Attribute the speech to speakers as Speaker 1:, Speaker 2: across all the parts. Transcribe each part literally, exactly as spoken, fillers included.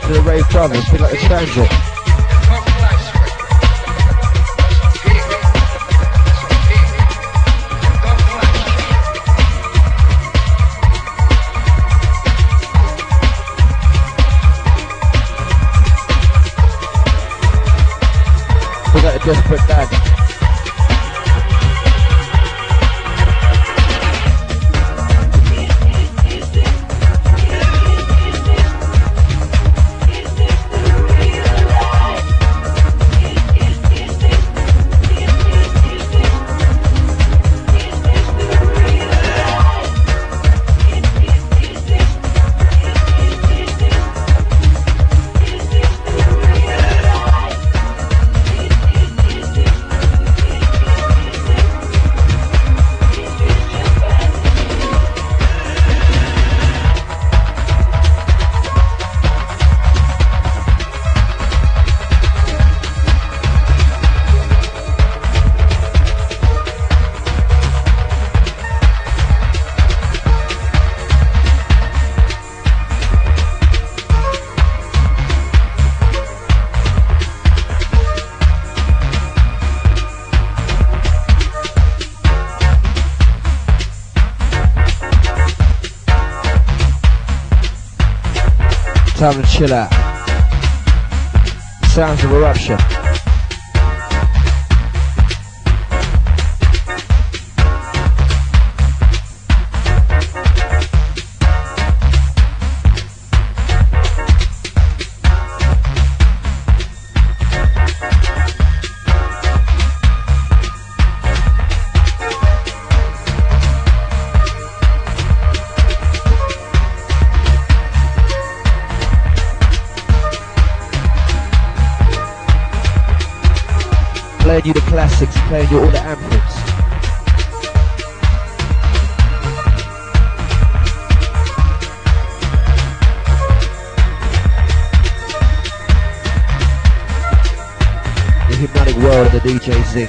Speaker 1: to the Rave Brothers, big like the Transit. Big like the Desperate Dad. Time to chill out. Sounds of Eruption. Playing you the classics, playing you all the anthems. The hypnotic world of the D J Zing.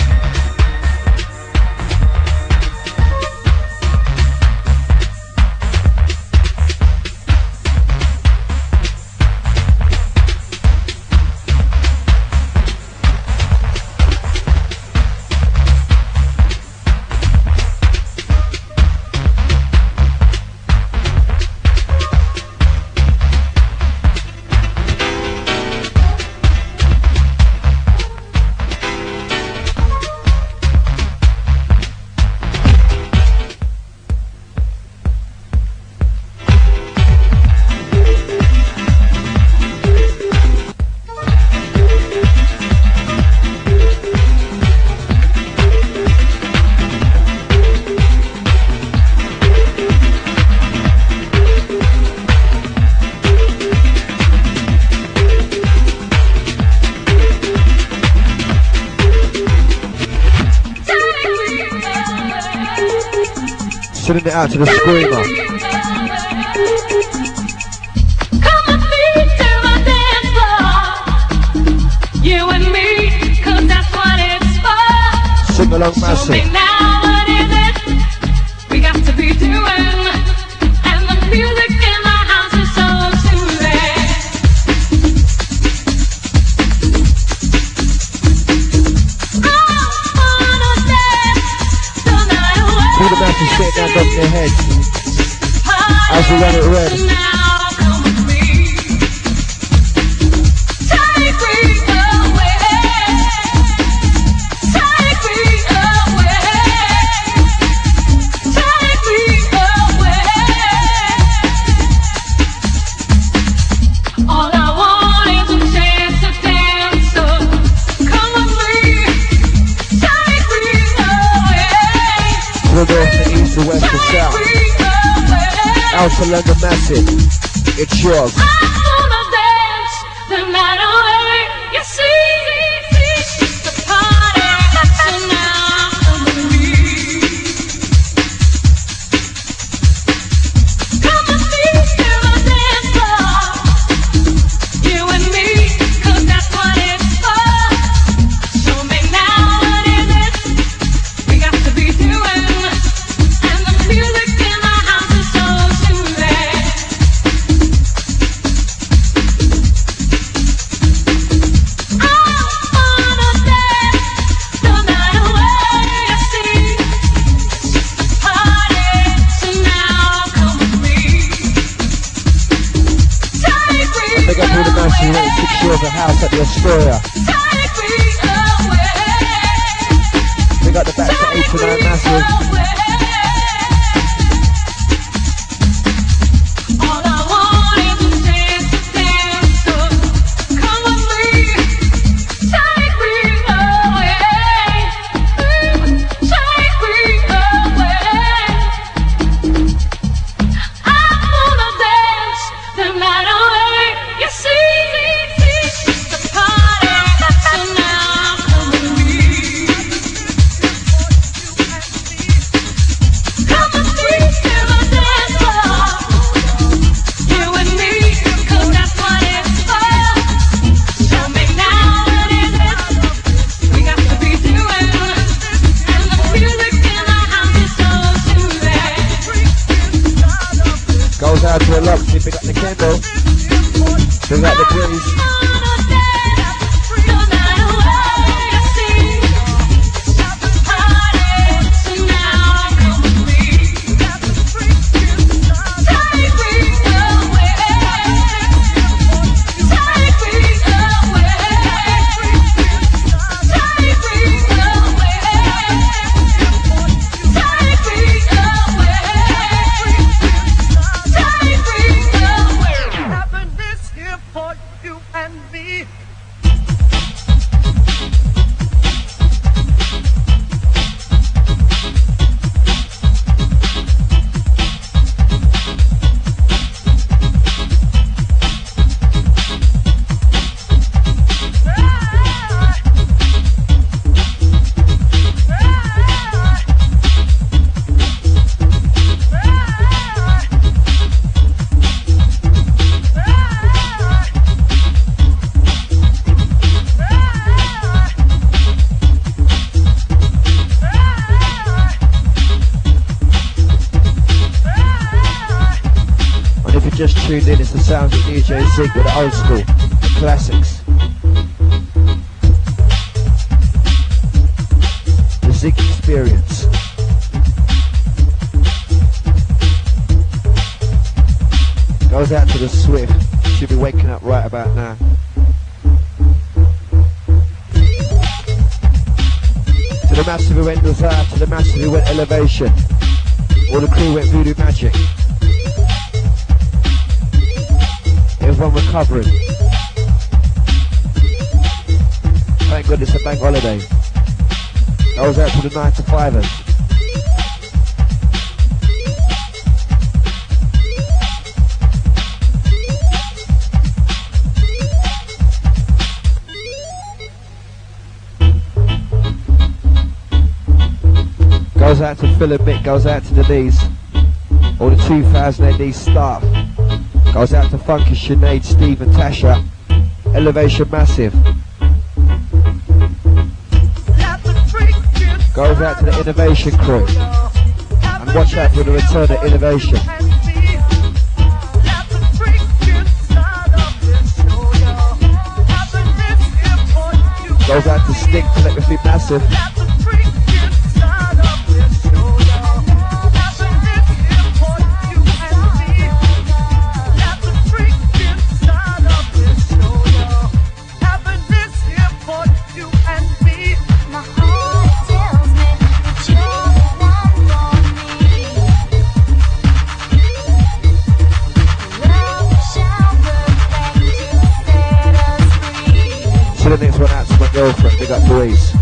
Speaker 1: Sending it out to the screamer. Sing along, massive. We got to be doing, and the music in the house is so soothing. Feel the massive straight down on your head as we run it red. The west to south, out to London massive, it's yours. I wanna dance the night away, you see, the party, so now come with me. Come with me to the dance floor, you and me, cause that's what it's for. Show me now what is it, we got to be doing. breeze. Just tuned in, it's the sounds of D J Zig with the old school, the classics. The Zig Experience. Goes out to the Swift, should be waking up right about now. To the massive who went Desire, to the massive who went Elevation. All the crew went Voodoo Magic. Everyone recovering. Thank God it's a bank holiday. I was out to the nine to fivers. Goes out to Phil and Mick, goes out to Denise. All the two thousand A D staff. Goes out to Funky, Sinead, Steve and Tasha. Elevation Massive. Goes out to the Innovation crew. And watch out for the return of Innovation. Goes out to Stick, Telepathy Massive. The next one out to my girlfriend, big up Louise.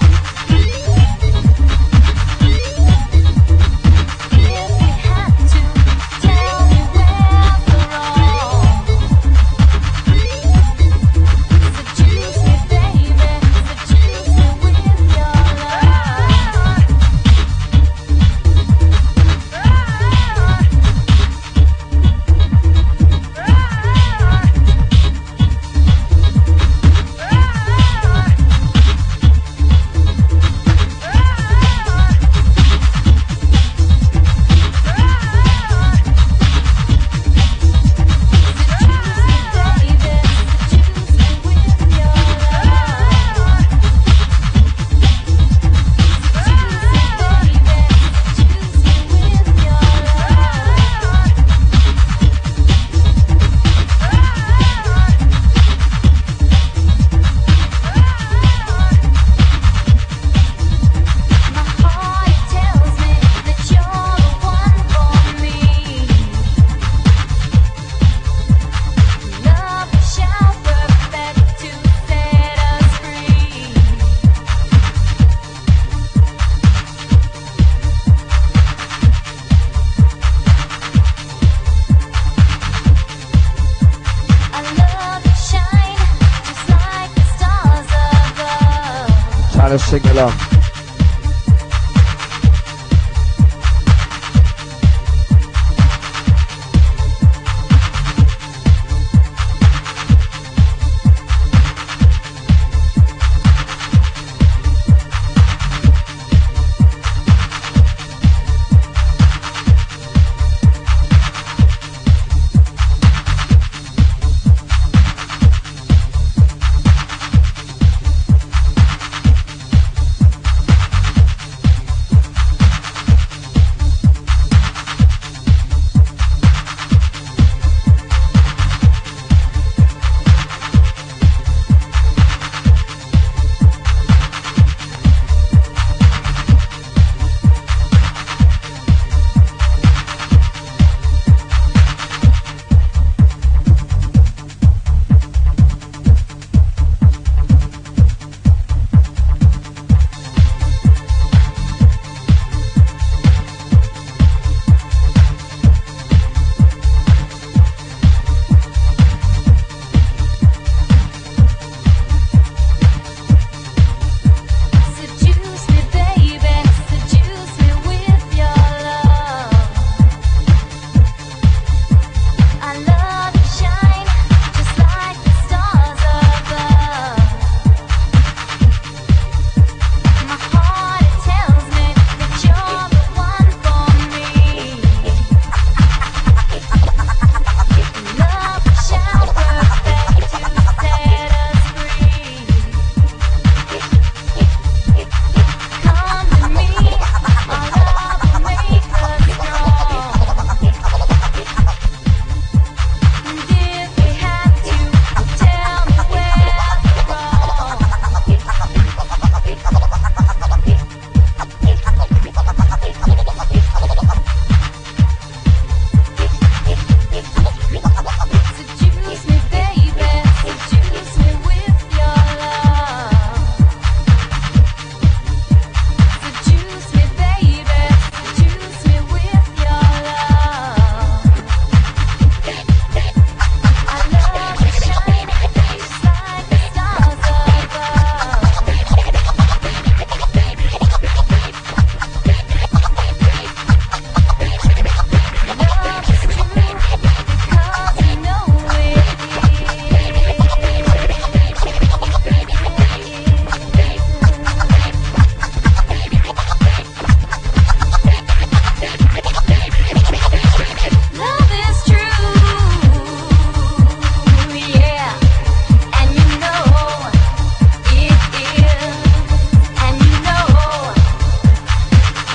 Speaker 1: Let's sing along.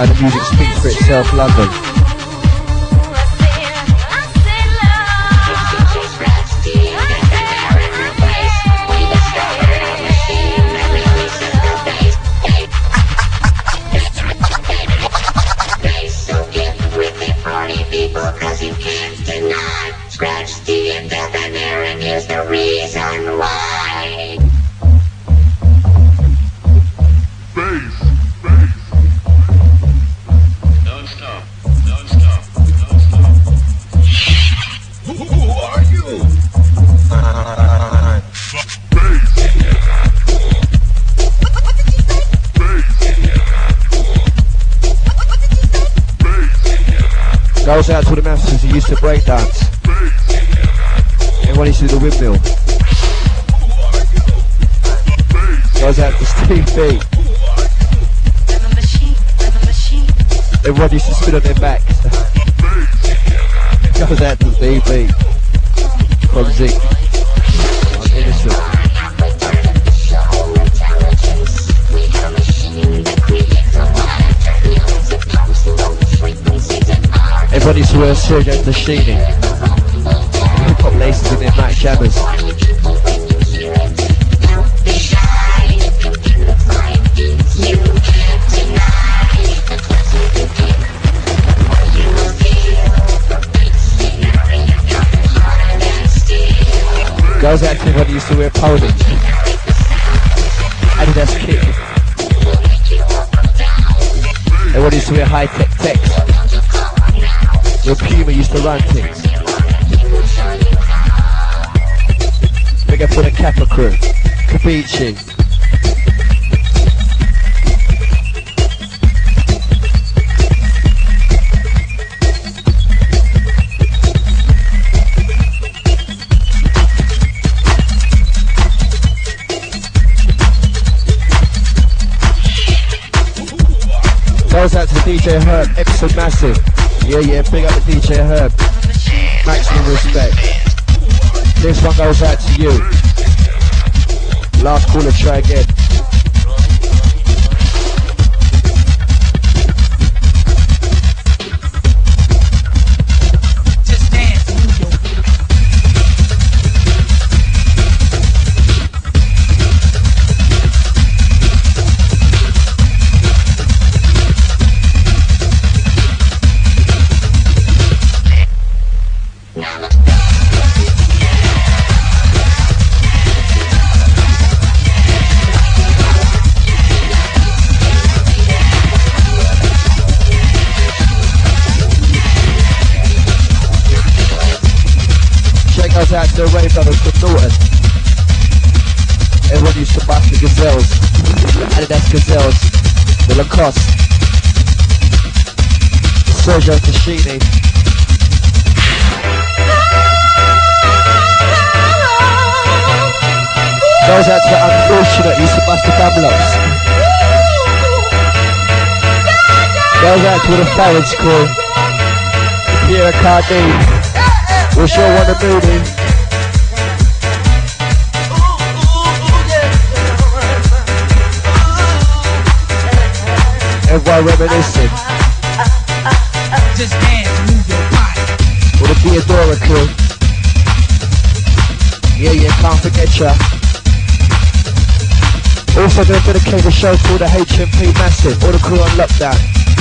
Speaker 1: And the music speaks for itself, London.
Speaker 2: Scratch the end of the mirror and here's the reason why. Bass, bass. Don't stop, don't stop, don't stop. Who, who are you? Uh, bass. Bass.
Speaker 1: Goes out to the masters who used to break dance. Everyone used to do the windmill. Goes out to Steve B. Everyone used to spin on their backs. Goes out to D B. From Zeke. I'm innocent. Everybody used to wear Sergio Tashini. Hip-hop laces in their Mac jammers. Girls acting when they used to wear pony. Adidas kick. Everyone used to wear high-tech text. Your Puma used to run things. Big up for the Kappa crew. Capici. Goes out to the D J Herb, episode massive. Yeah, yeah, big up the D J Herb. Maximum respect. This one goes out to you. Last caller, try again.
Speaker 2: Just dance.
Speaker 1: Goes out to the Ray Brothers from Norton. Everyone used to bust the Gazelles, the Adidas Gazelles, the Lacoste, the Sergio Tashini. Goes out to the Unfortunate, used to bust the Babylons. Goes out to the Farage crew, the Pierre Cardin. We'll show one the movie. Everyone reminiscing.
Speaker 2: Just dance, move your body.
Speaker 1: For the Theodora crew. Yeah, yeah, can't forget ya. Also gonna dedicate the show to the H M P Massive, all the crew on lockdown.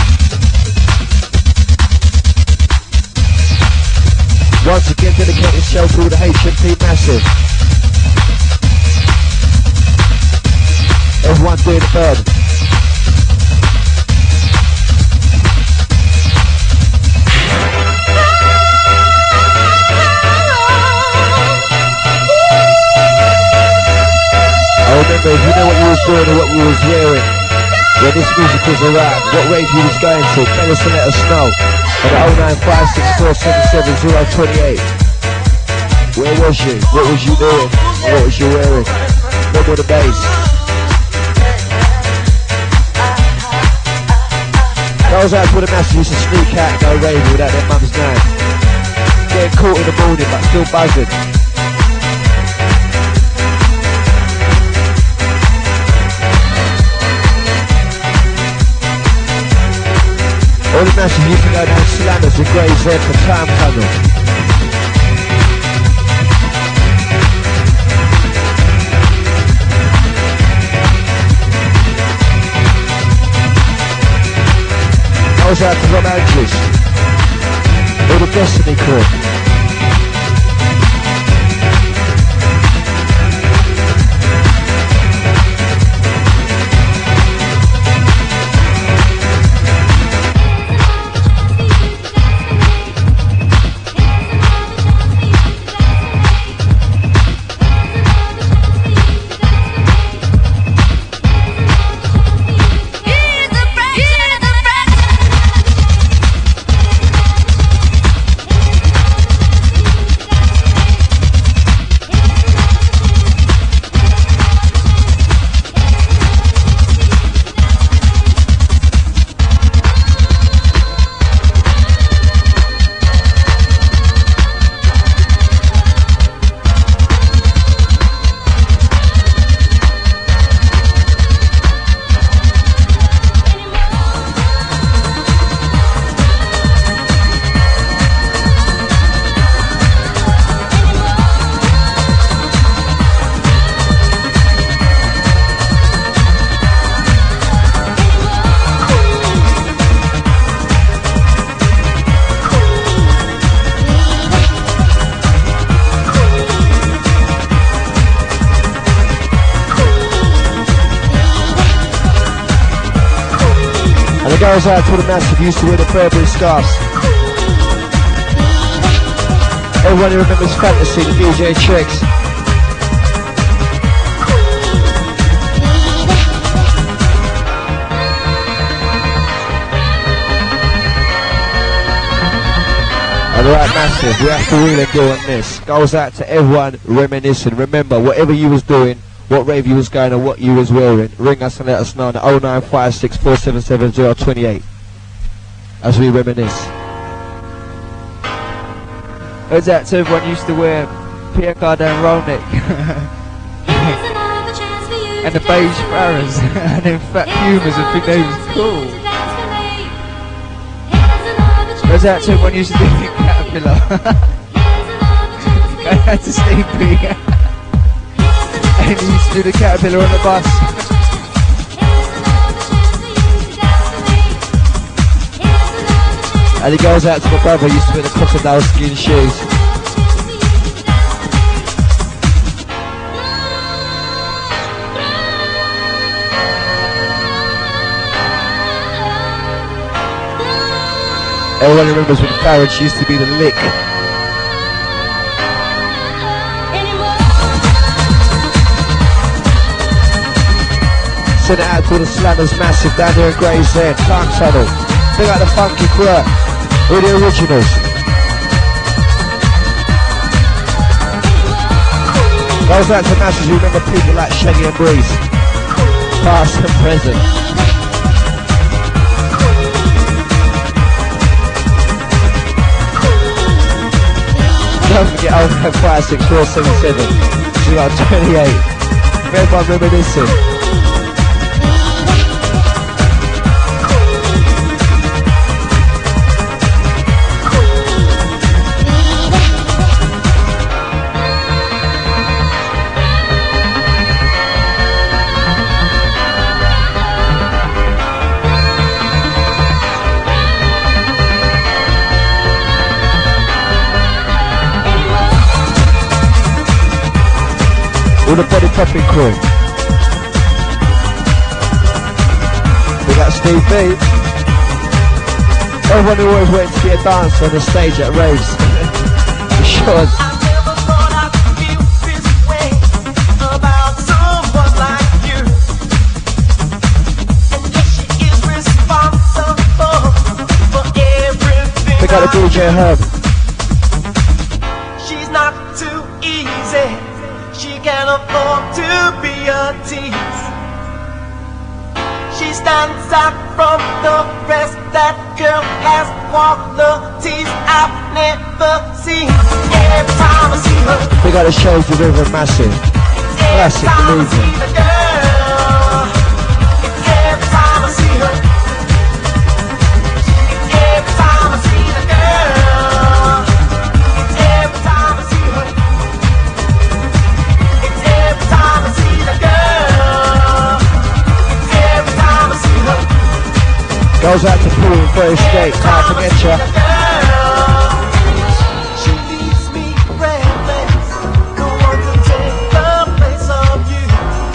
Speaker 1: Once again, dedicated show to the H M P Massive. Everyone doing the bird. I remember, if you know what you was doing or what you was wearing when this music was around, what rave you was going to, tell us and let us know. At oh nine five six four seven seven zero two eight. Where was you? What was you doing? Or what was you wearing? Look at the bass. Goes out to the masses used to sneak out and go raving without their mum's name. Getting caught in the morning but still buzzing. All the masses used to go down Slammers with Grey's Head for Time Tunnel. Goes out to Rob Andrews. All the Destiny crew. Goes out to the massive used to wear the Burberry scarves. Everyone who remembers Fantasy, the D J Tricks. Alright massive, we have to really go on this. Goes out to everyone reminiscing. Remember, whatever you was doing, what rave you was going and what you was wearing, ring us and let us know on oh nine five six, four seven seven, zero two eight as we reminisce.
Speaker 3: Goes out to everyone used to wear Pierre Cardin roll neck and the beige Farrahs and then fat Pumas and think they was cool. Goes out to everyone used to do the Caterpillar. Going out to Sleepy. And he used to do the Caterpillar on the bus.
Speaker 1: And he goes out to my brother who used to wear the crocodile skin shoes. Everyone remembers when Farage used to be the lick. Send it out to all the slammers massive down there in Grey's Head, Time Tunnel. Big out the funky crew, all the originals. Goes out to masses who remember people like Shaggy and Breeze, past and present. Don't forget oh nine five six, four seven seven, zero two eight. Everyone reminiscing. All the body popping crew. We got Steve B. Everyone who always went to see a dance on the stage at raves. For sure.
Speaker 4: I never thought I'd feel this way about someone like you. And yes, she is responsible for everything.
Speaker 1: We got a D J Herb.
Speaker 4: She's not too easy. She can afford to be a tease. She stands out from the rest. That girl has qualities I've never seen. Every time I see her,
Speaker 1: We got a show for River Massive. Classic
Speaker 4: every time I
Speaker 1: movie.
Speaker 4: see the girl, every time I see her,
Speaker 1: Goes out to Paul in Forest State, can't forget ya.
Speaker 4: She leaves me breathless. No one can take the place of you.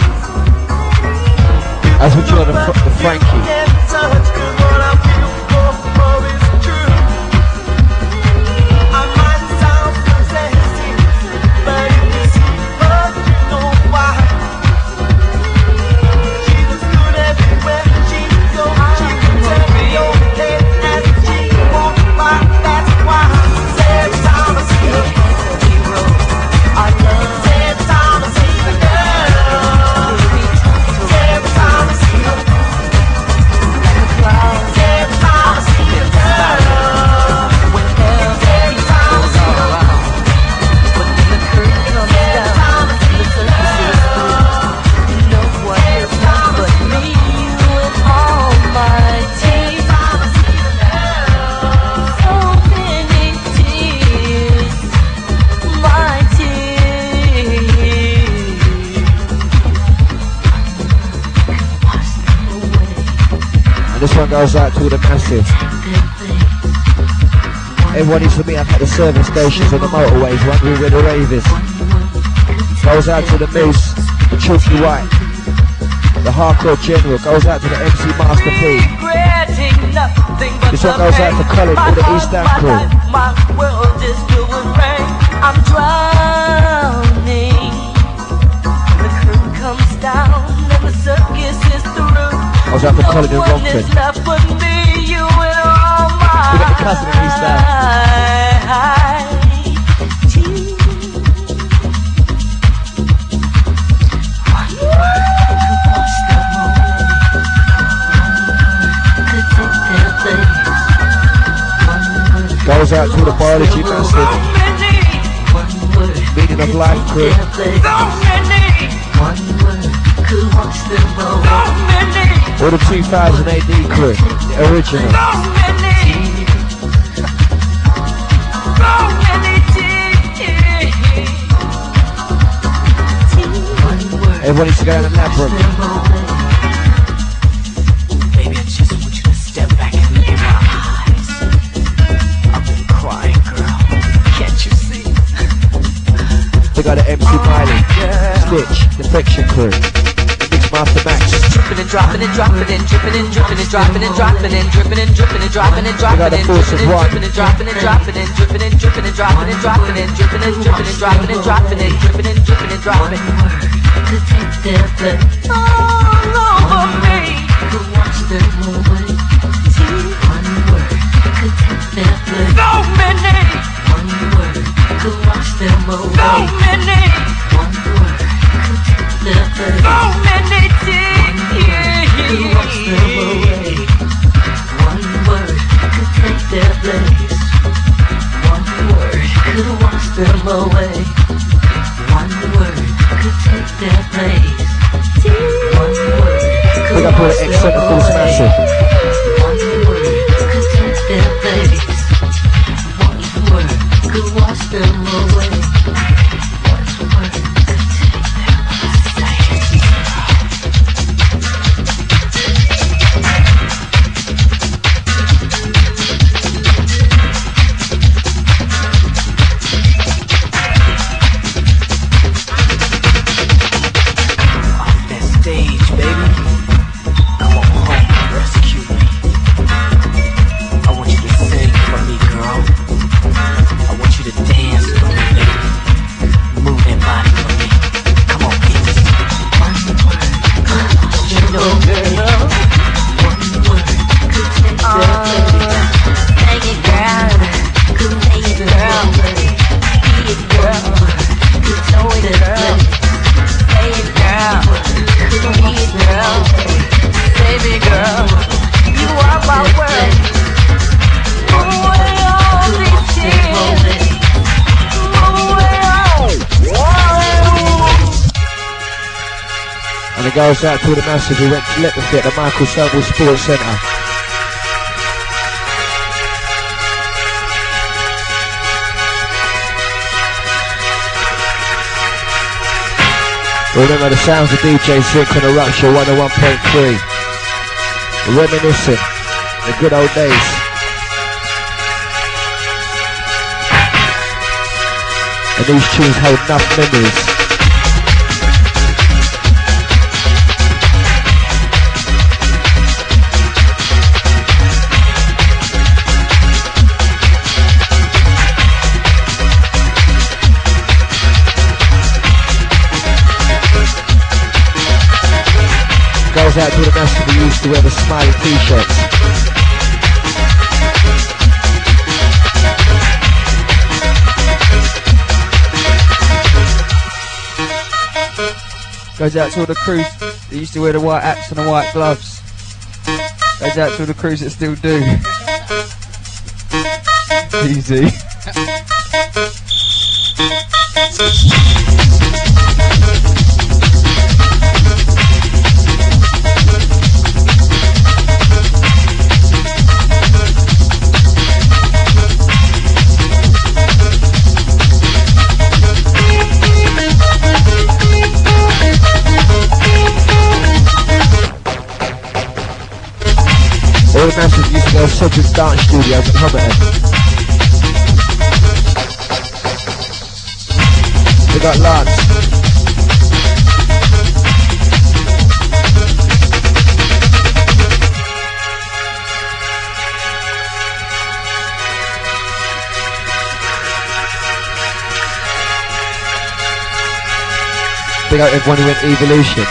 Speaker 1: As we join the, fr the Frankie.
Speaker 4: Get in touch, 'cause what I feel for more is true. I might sound possessive, but it is but you know why. She looks good everywhere she goes. She can turn your head as she walks by. That's why every time I see her, hero, I love. Every time I see the girl, every time I see her, every time I see the girl, every time I see her,
Speaker 5: But when the curtain comes down, the surface is through. No one is not but me, you and all my tears. So many tears, my tears. Wash them away.
Speaker 1: And this one goes out to the massive. Everyone needs to meet up at the service stations and the motorways, wondering where the rave is. Goes out to the Moose, the Chunky White, the Hardcore General. Goes out to the M C Master P.
Speaker 5: Regretting nothing but
Speaker 1: This one
Speaker 5: the
Speaker 1: goes out to
Speaker 5: pain.
Speaker 1: Colin
Speaker 5: My
Speaker 1: with the
Speaker 5: heart,
Speaker 1: East End
Speaker 5: my
Speaker 1: crew.
Speaker 5: life, my world is filled with rain. I'm drowning. The curtain comes down and the circus is through.
Speaker 1: Goes out to Colin in
Speaker 5: No one
Speaker 1: Romford.
Speaker 5: is left but me, you and all my
Speaker 1: We got the cousin in East End.
Speaker 5: tears. One word could wash them away. One word could take their place. One word
Speaker 1: Goes out to the Biology Massive,
Speaker 5: One word
Speaker 1: Meaning of Life crew.
Speaker 5: One word could wash them away.
Speaker 1: Or the two thousand A D crew, the original. Everyone needs to go down the labyrinth.
Speaker 5: Baby, I just want you to step back and look in my eyes. I've been crying, girl. Can't you see?
Speaker 1: We got the M C Miley, Stitch, Defection crew, Mix Master Max.
Speaker 5: Dripping and dropping and dropping and dripping and dripping and dropping and dropping and dripping and dripping and dropping and dropping and dripping and dripping and dropping and dropping and dripping and dripping and dropping and dropping and dripping and dripping and dropping and dropping and dripping and dripping and dropping. To take their blood all over me, to wash them away. One word could take their blood. So many. One word could wash them away. So many. One word could take their blood. So many tears could wash them away. One word could take their place. One word could wash them away. One word could take their place. One word could
Speaker 1: We got for the
Speaker 5: wash
Speaker 1: X
Speaker 5: them
Speaker 1: seven Force
Speaker 5: away.
Speaker 1: Massive.
Speaker 5: One word could take their place. One word could wash them away. One word could take their place. Off that stage, baby. Come on home and rescue me. I want you to sing for me, girl. I want you to dance for me, baby. Move that body for me. Come on, bitch. One word, you know, girl. One word could take the place. Take it, girl. Could take it, girl. Be it, girl. Could throw it, girl. Say it, girl. Could be it, girl. Baby girl, you are my world. Move away all these tears. Move away all.
Speaker 1: And it goes out to the massive who went to let the fit at the Michael Sobel Sports Centre. Remember the sounds of D J Sync on the Rupture one oh one point three. Reminiscing. The good old days. And these tunes hold enough memories. Goes out to the master who used to wear the smiley t-shirts.
Speaker 3: Goes out to all the crews that used to wear the white hats and the white gloves. Goes out to all the crews that still do. Easy.
Speaker 1: All the masters used to go to Cedric's dance studios at Homerton. We got Lance. Big out everyone who went Evolution.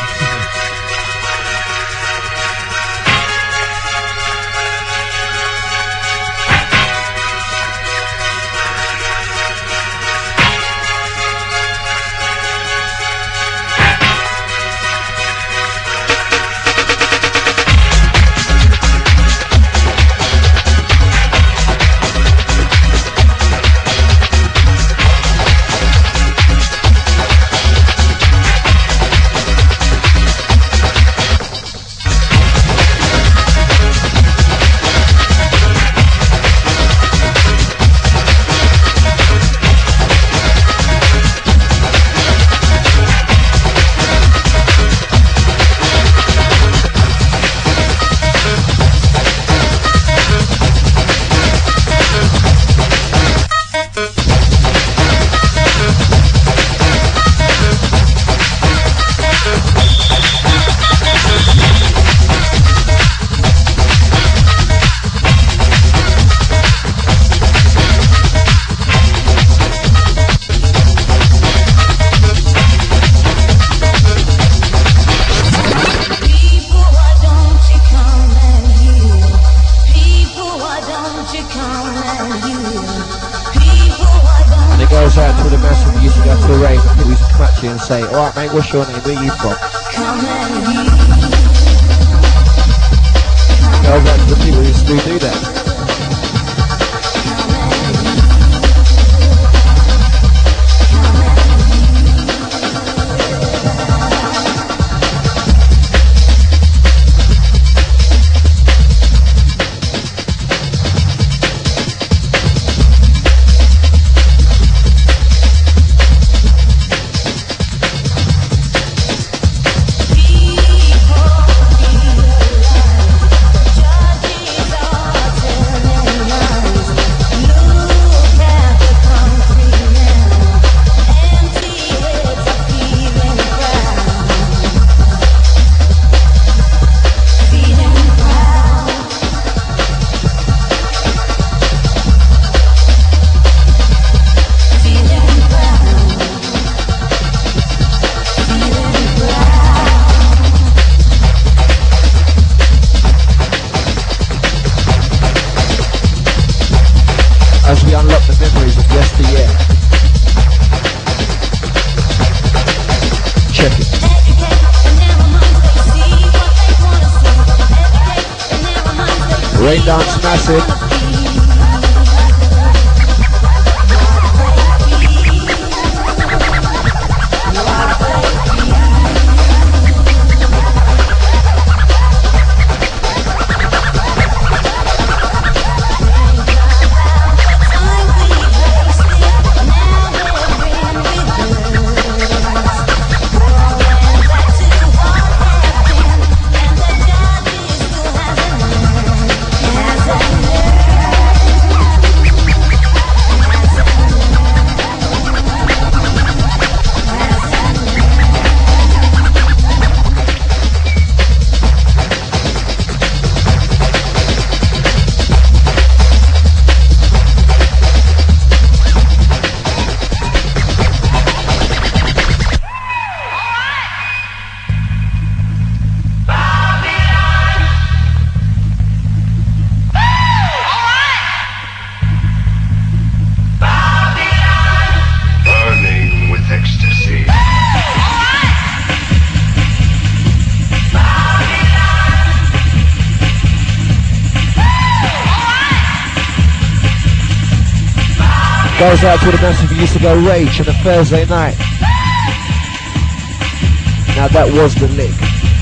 Speaker 1: And say, alright mate, what's your name? Where are you from? Go back to the people who still do that. Rain Dance Massive.
Speaker 6: Yeah.
Speaker 1: Goes out to the massive who used to go rage on a Thursday night. Now that was the lick.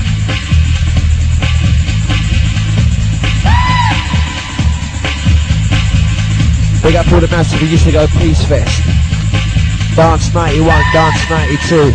Speaker 1: Big up all the massive who used to go Peace Fest. Dance ninety-one, Dance ninety-two.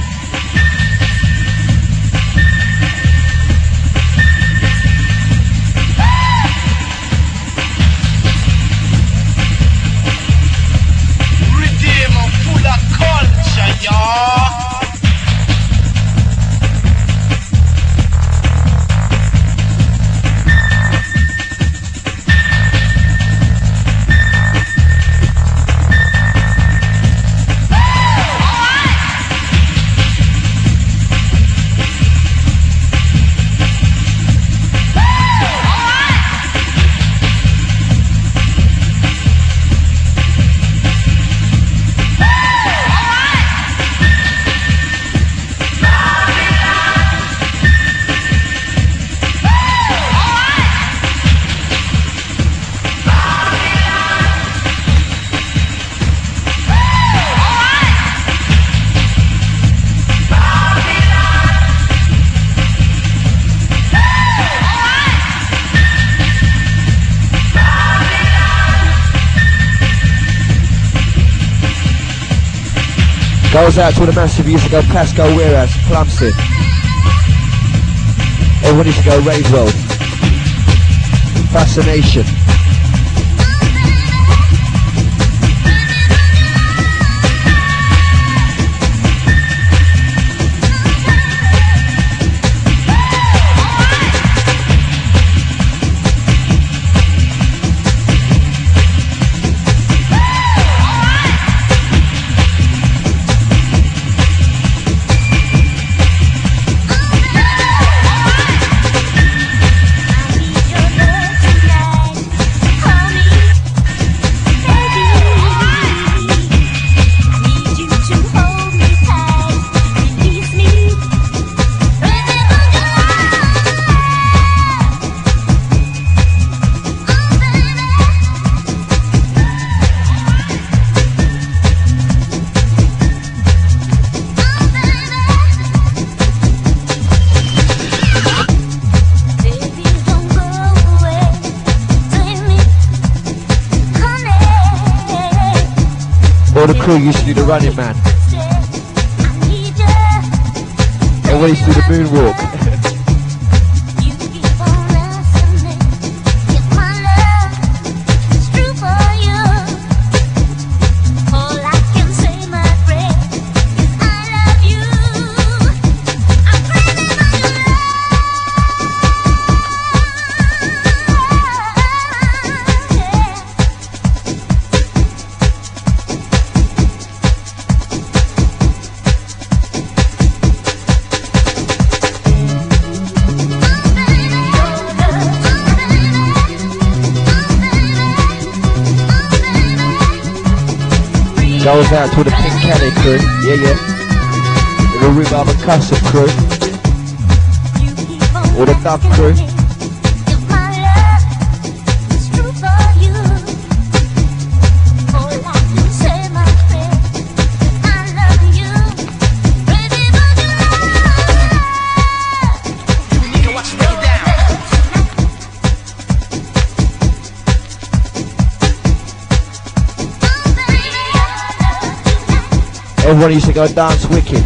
Speaker 1: Goes out to the massive who used to go Pascal Warehouse, Plumstead. Everyone used to go Raisewell. Fascination. All the crew used to do the Running Man. Everyone used to do the moonwalk. Goes out to the Pink Caddy crew, yeah yeah. The Rhubarb and Custom crew. Or the Dove crew. Everyone used to go dance wicked.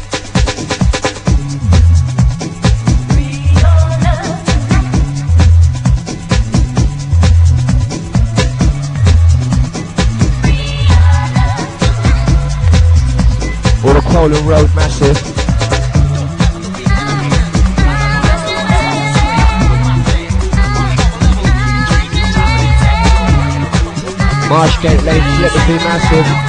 Speaker 1: Or the Crowland Road Massive. Marshgate Lane, Liberty Massive.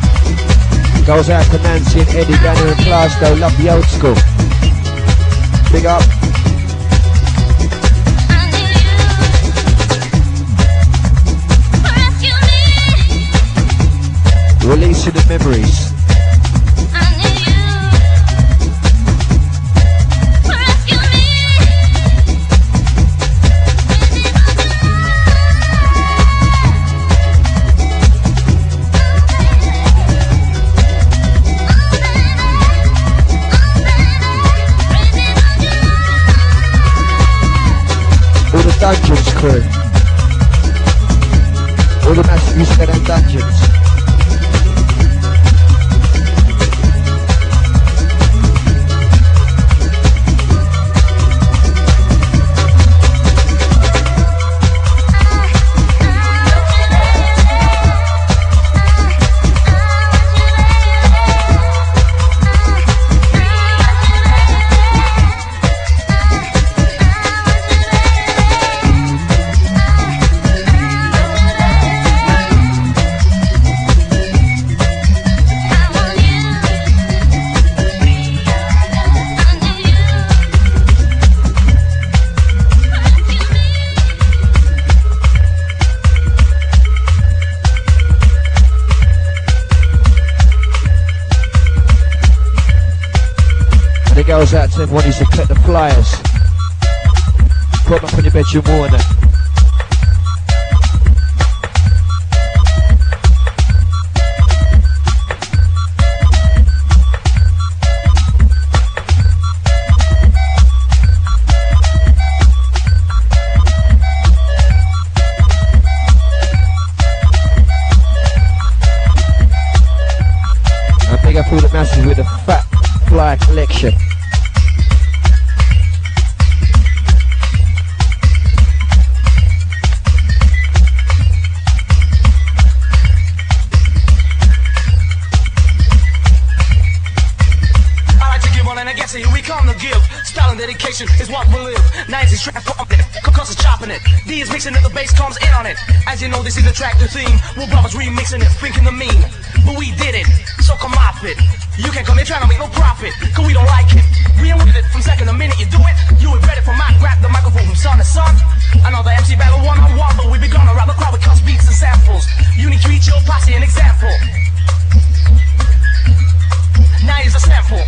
Speaker 1: Goes out to Nancy and Eddie down here in Glasgow, love the old school. Big up. Releasing the memories. All the dungeons crew. All the massive used to get them dungeons. Goes out to everyone who's to collect the flyers. Put them up in your bedroom wall and I think I pulled the masses with a fat flyer collection.
Speaker 6: Dedication is what we live. nineties track pumping it, cause it's chopping it. D is mixing it, the bass comes in on it. As you know, this is the track, the theme. We're brothers remixing it, thinking the mean. But we did it, so come off it. You can't come here trying to make no profit, cause we don't like it. We ain't with it from second the minute you do it. You ain't ready for my grab the microphone from son to son. Another M C battle one on one, but we be gonna rob the crowd with cuts, beats, and samples. You need to treat your posse an example. Now here's a sample.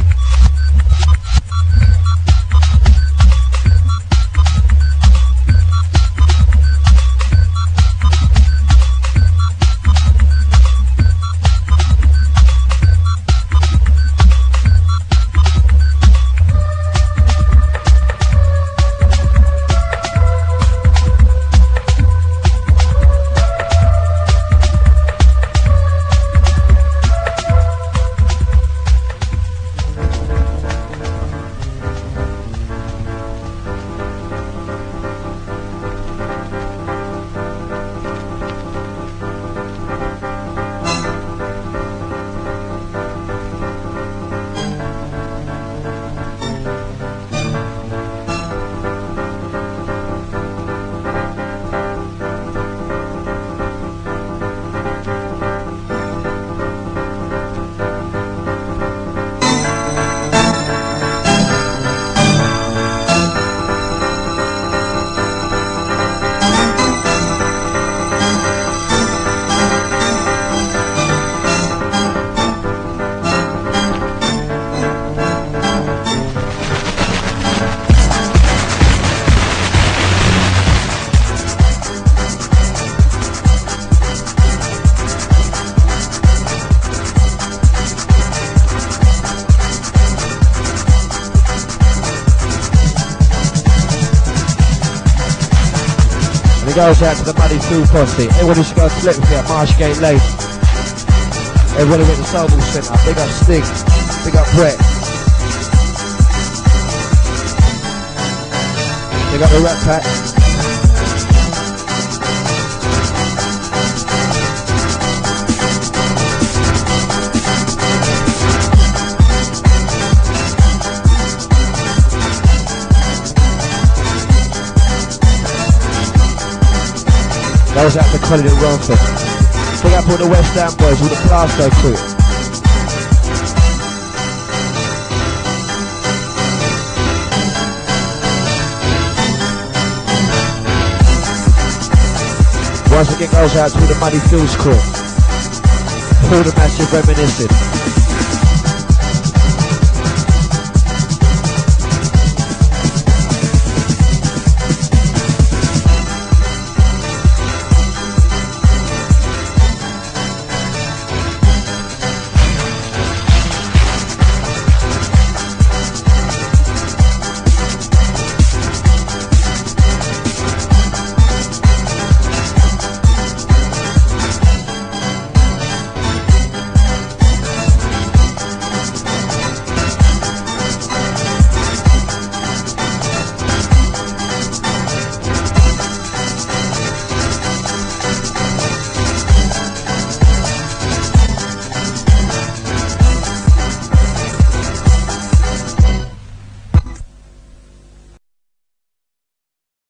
Speaker 1: Goes out to the Muddy Food Posse. Everyone who's got to flip with me at Marshgate Lane. Everyone who went to Soulful Centre. Big up Sting. Big up Brett. Big up the Rat Pack. Goes out to Colin and Romford. Big up all the West Ham boys, all the Glasgow crew. Once again goes out to the Money Fields crew. Paul the Massive reminiscing.